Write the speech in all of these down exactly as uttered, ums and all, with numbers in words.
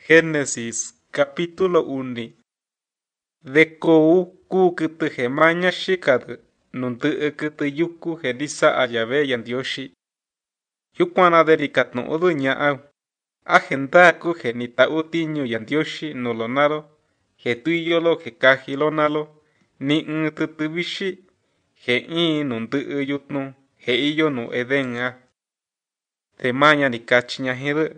Génesis capítulo uno. De kou ku kutu hemanya shikadu nuntu kutu yuku helisa ayabe yandioshi. Yukwana delikat no odu nyaa. Agenda ku genita utiño yandioshi nolonalo. Getuyolo gekajilonalo. Ni ntutubishi. Ge in nuntu yutno. Ge iyo no edenga. Temanya ni kachinya hedu.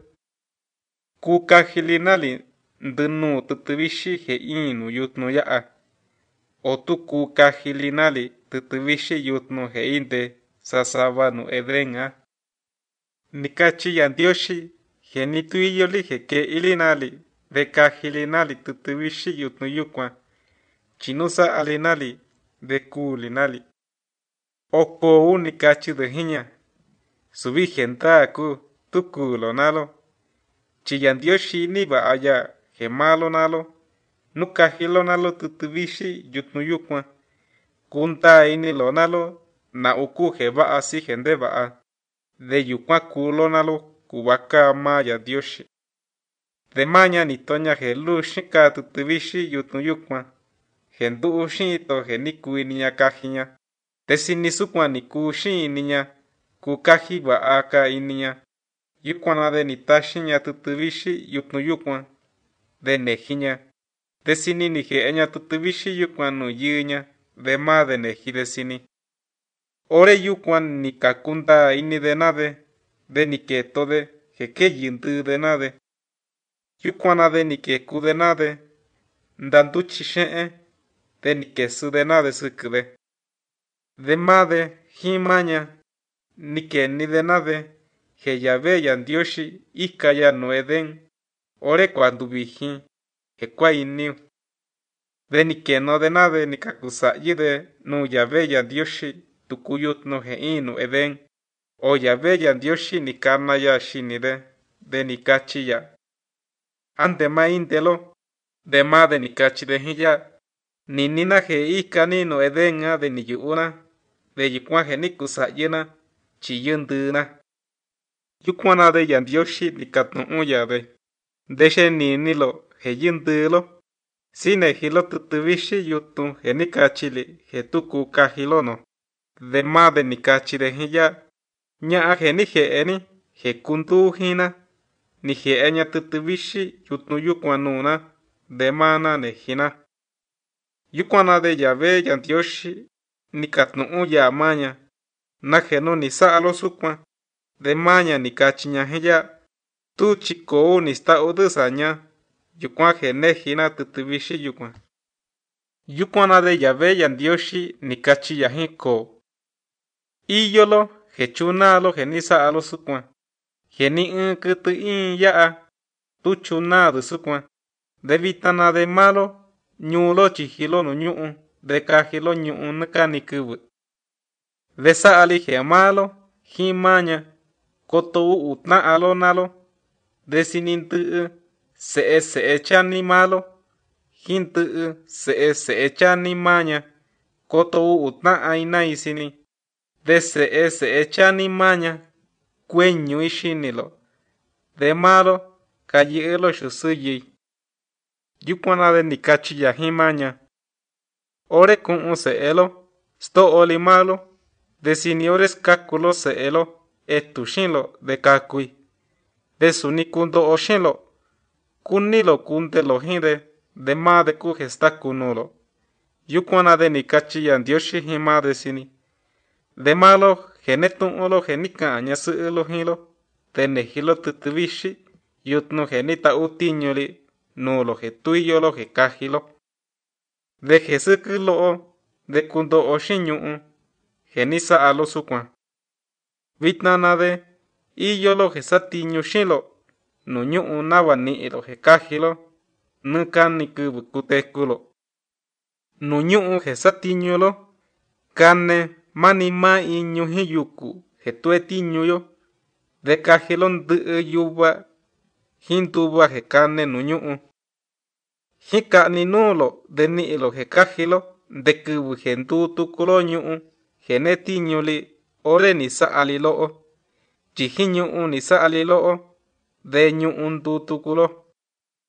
Ku kajilinali ndunu tutubishi he inu yutno yaa. Otu ku kajilinali tutubishi yutno he inde sasabanu edenga. Nikachi yandioshi he nituiyoli he ke ilinali de kajilinali tutubishi yutno yukwa. Chinusa alinali de kulinali. Oko u nikachi de hinya. Subi genta ku tukulo nalo. Chiyandioshi ni ba aya he malo nalo. Nuka hilo nalo tutubishi yutnu yukwa. Kunta ini lo nalo. Na uku he ba asi hende ba a. De yukwa kulo nalo kubaka ma yandioshi. De maña ni toña he lu shika tutubishi yutnu yukwa. Hendu ushi to he ni kui niña kajiña. Tesi ni sukwa ni kushi niña. Kukaji ba aka iniña. Yukwana de ni tashiña tutubishi yutnu yukwa. De nejiña. De sini ni he eña tutubishi yukwa no yiña. De ma de neji de sini. Ore yukwan ni kakunda ini de nade. De ni ke tode. He ke yindu de nade. Yukwana de ni ke ku de nade. Ndanduchi shee. De ni ke su de nade sukude. De ma de himaña. Ni ke ni de nade. He yabe yandioshi ikaya no eden. Ore cuando viji. He kwa iniu. De ni que no de nade ni kakusa yide. No yabe yandioshi. Tukuyut no he inu eden. O yabe yandioshi ni karna ya shinide. De ni kachi ya. Ante ma indelo. De ma de ni kachi de hiya. Ni nina he ikani no eden de ni yuuna. De yukwa he ni kusa yina. Chiyunduna. Yukwana de yandioshi ni katno uya de. Deshe ni nilo he yindulo. Sine hilo tutubishi yutu he ni kachili he tuku kajilono. De ma de ni kachi de hiya. Nya he ni he eni he kundu hina. Ni he enya tutubishi yutnu yukwanuna. De mana ne hina. Yukwana de yabe yandioshi ni katno uya maña. Na he no ni saalo sukwa. De maña ni kachiña heya. Tu chiko ni sta udusaña. Yukwa he nejina tutubishi yukwa. Yukwana de yabe yandioshi ni kachi yahiko. Iyolo he chunalo he ni saalo sukwa. He ni un kutu in yaa. Tu chunado sukwa. De vitana de malo. Nyulo chihilo no nyuu. De kajilo nyuu nuka ni kubu. De saali he malo. Himaña. Koto u utna alo nalo. De sinintu se se echani malo. Hintu se se echani maña. Koto u utna aina isini. De se se echani maña. Kueño ishinilo. De malo kayelo shusuyi. Yukwana de nikachi ya himaña. Ore kun un se elo. Sto oli malo. De siniores kakulo se elo. Etushinlo de kakui. De suni kundo oshinlo. Kunilo kunde lo hinde. De ma de ku gesta kunulo. Yukwana de nikachi yandioshi hima de sini. De malo genetun olo genika añasu elo hilo. De nejilo tutubishi. Yutno genita utiñoli. Nulo getuyolo gekajilo. De jesukulo o. De kundo oshinyuu. Genisa alo sukwa. Vitnana de iyolo gesatiño shilo. No nyuu nawa ni ilo gekajilo. Nuka ni kubu kutekulo. No nyuu gesatiñolo. Kane mani ma iñu hiyuku. Getuetiño yo. De kajilo ndu yuba. Hintuba gekane no nyuu. Hika ni nulo de ni ilo gekajilo. De kubu gentu tukulo nyuu. Genetiñoli. Ore ni sa aliloo. Chihiñu un ni sa aliloo. De ñu un tutukulo.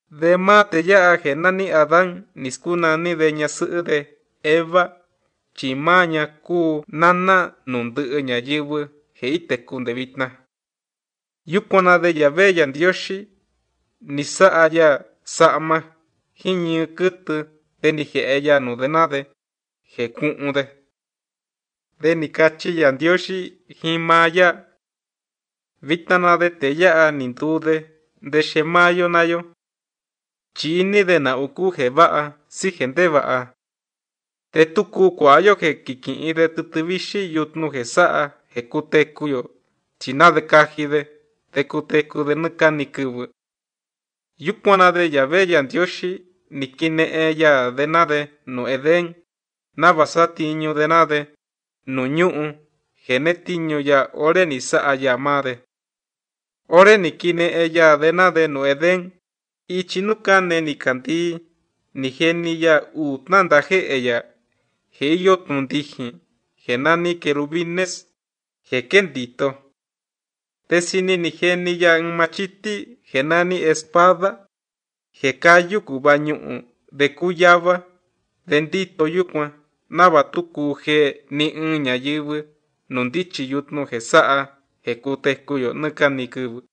De mate ya genani Adán niskunani de ñasɨ'ɨ de Eva chimaña ku nana nundɨ'ɨ ñayɨvɨ je itekunde vitna. Yukuana de Yahvé Yandioxi ni sa'a ya sa'ma jiñɨ kɨtɨ de ni je'e ya nudenade je ku'unde. De ni kachi Yandioxi jimaya vitnanade te ya'a nindude de xemayo nayo. Chini de na uku je va'a si gente va'a. Te tuku kuayo je kiki'i de tɨtɨvixi yutnu je sa'a je kutekuyo chinade kajide de kutekude nɨkani kɨvɨ. Yukuana de Yahvé Yandioxi ni kine'e ya denade nu Edén nava satiñu denade nu ñu'u je netiñu ya ore ni sa'a ya made. Ore ni kine'e ya denade nu Edén ichi nukane ni kandi ni geni ya u tnanda je'e ya je iyo tundijin je nani querubines je kendito. Tesini ni geni ya un machiti je nani espada je kayu kubañu'u de kuyava de ndito yukuan nava tuku je ni un ñayɨvɨ nu ndichi yutnu je sa'a je kutekuyo nɨkani kɨvɨ.